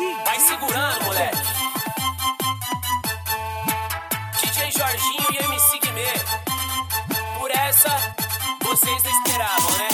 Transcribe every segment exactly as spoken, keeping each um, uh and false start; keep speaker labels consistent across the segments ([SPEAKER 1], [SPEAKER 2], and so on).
[SPEAKER 1] Vai segurando, moleque. D J Jorginho e M C Guimê. Por essa, vocês não esperavam, né?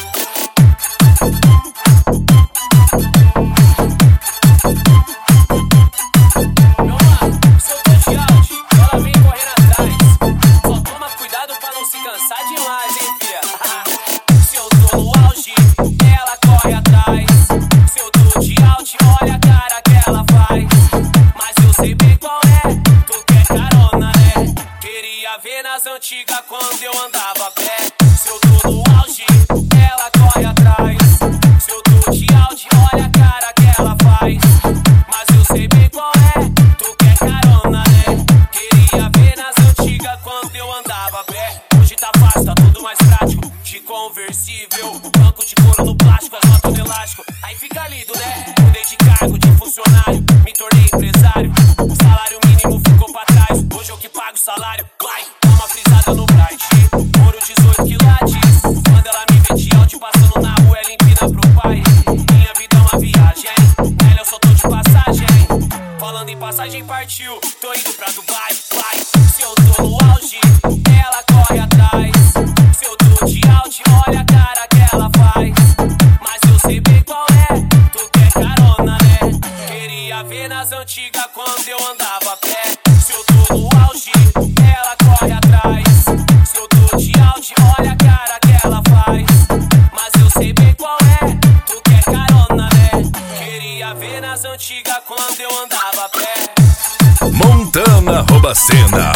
[SPEAKER 1] Meu mano, soltou de áudio, ela vem correndo atrás. Só toma cuidado pra não se cansar demais, hein, fia? Se eu tô no auge, ela corre atrás. Se eu tô de out, olha a cara que ela faz. Mas eu sei bem qual é, tu quer carona, né? Queria ver nas antigas quando eu andava a pé. Se eu tô no auge, ela corre atrás. Se eu tô de out, olha a cara que ela faz. Mas eu sei bem qual é, tu quer carona, né? Queria ver nas antigas quando eu andava a pé. Hoje tá fácil, tá tudo mais prático. De conversível, banco de couro no plástico, as notas no elástico. Aí fica lindo, né? Mudei de cargo, de funcionário, me tornei empresário. O salário mínimo ficou pra trás, hoje eu que pago o salário. Vai, dá uma frisada no Bright, ouro dezoito quilates. Quando ela me vê de áudio passando na rua, ela empina pro pai. Minha vida é uma viagem, ela eu só tô de passagem. Falando em passagem partiu, tô indo pra Dubai, vai. Se eu tô no auge, ela corre atrás. Se eu tô de out, olha a cara que ela faz. Mas eu sei bem qual é, tu quer carona, né? Queria ver nas antigas quando eu andava a pé. Se eu tô no auge, ela corre atrás. Se eu tô de out, olha a cara que ela faz. Mas eu sei bem qual é, tu quer carona, né? Queria ver nas antigas quando eu andava a pé.
[SPEAKER 2] Montana Robacena,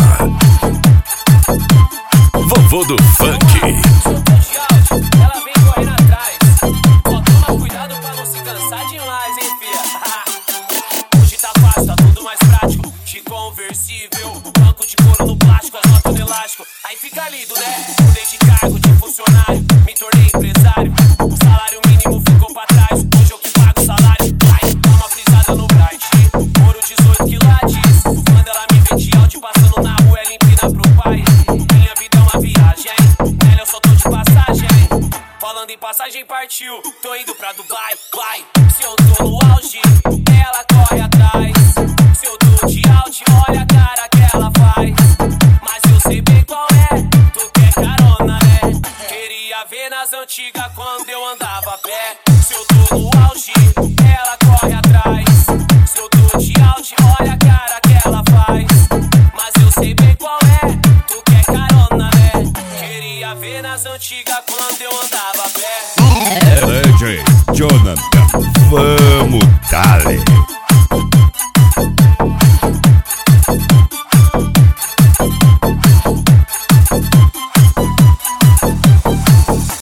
[SPEAKER 2] vovô do funk.
[SPEAKER 1] Soltou de áudio, ela vem correndo atrás. Só toma cuidado pra não se cansar demais, hein, fia? Hoje tá fácil, tá tudo mais prático. De conversível, banco de couro no plástico, as notas no elástico. Aí fica lindo, né? Mudei de cargo, de funcionário, me tornei empresário. O salário mínimo ficou pra trás, hoje eu que pago o salário. Vai, dá uma frisada no Bright, ouro dezoito quilates. Quando ela me vê de áudio passando na rua, ela empina pro pai. Minha vida é uma viagem, ela eu só tô de passagem. Falando em passagem partiu, tô indo pra Dubai, vai. Se eu tô no auge, ela corre atrás. Se eu tô de out, olha a cara que ela faz. Mas eu sei bem qual é, tu quer carona, né? Queria ver nas antigas quando eu andava a pé. Se eu tô no auge, ela corre atrás. Se eu tô de out, olha a cara que ela faz. Mas eu sei bem qual é, tu quer carona, né? Queria ver nas antigas quando eu andava a pé.
[SPEAKER 2] D J Jonathan, vamos, dale.